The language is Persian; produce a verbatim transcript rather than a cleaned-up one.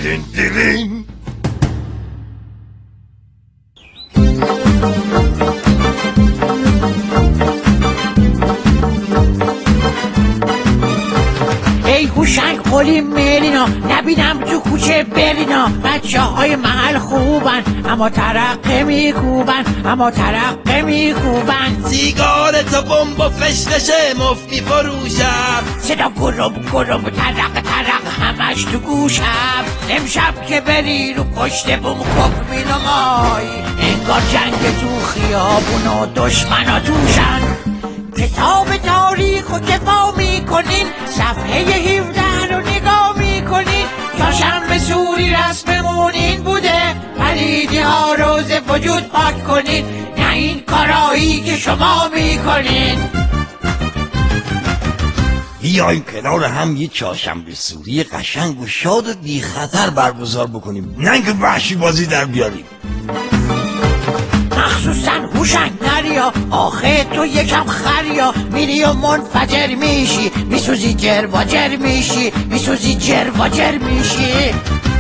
دیرین دیرین. ای هوشنگ قلی میرینا، نبینم تو کوچه برینا. بچه های محل خوبن اما ترقه میکوبن، اما ترقه میکوبن. سیگارت و بمب و فشفشه مفت میفروشم. صدا گرم گرم ترق ترق همش تو گوشم. امشب که بری رو پشت بوم کپ مینمای، انگار جنگ تو خیابون و دشمنا توشن. کتاب تاریخ و دفاع میکنین، صفحه هفده رو نگاه میکنین. یا شنبه سوری رسممون این بوده، پلیدی ها روز وجود پاک کنین، نه این کارایی که شما میکنین. بیایم کنار هم یه چهارشنبه سوری قشنگ و شاد و بی خطر برگزار بکنیم، نه اینکه وحشی بازی در بیاریم. مخصوصا هوشنگ نریا، آخه تو یکم خریا. میری و منفجر میشی، میسوزی جر و جر میشی، میسوزی جر و جر میشی.